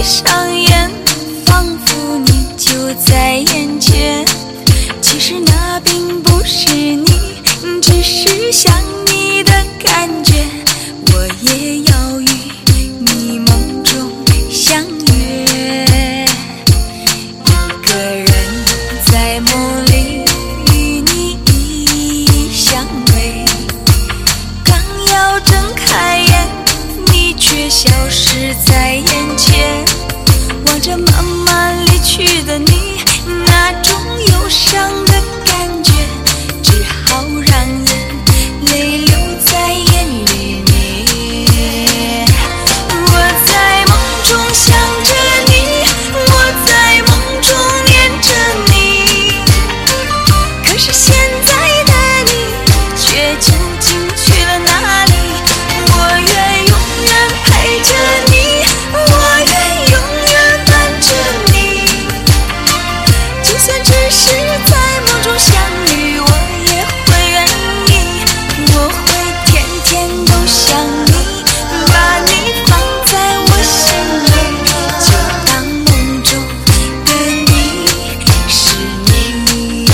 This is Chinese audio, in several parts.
上眼，仿佛你就在眼前。其实那并不是你，只是想你的感觉。我也要与你梦中相约，一个人在梦里与你依依相偎。刚要睁开眼，你却消失在眼前。望着慢慢离去的你，那种忧伤的感觉，只好让眼泪流在眼里面。我在梦中想着你，我在梦中念着你，可是现在的你却究竟去了哪里？我愿永远陪着你，我愿永远伴着你，就算只是在梦中相遇，我也会愿意。我会天天都想你，把你放在我心里，就当梦中的你是你。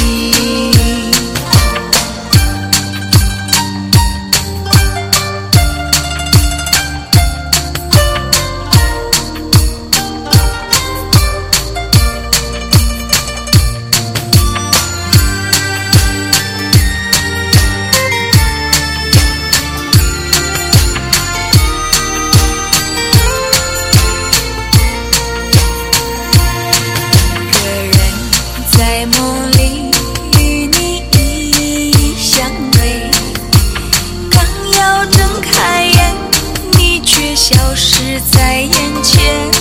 在梦里与你依依相偎，刚要睁开眼，你却消失在眼前。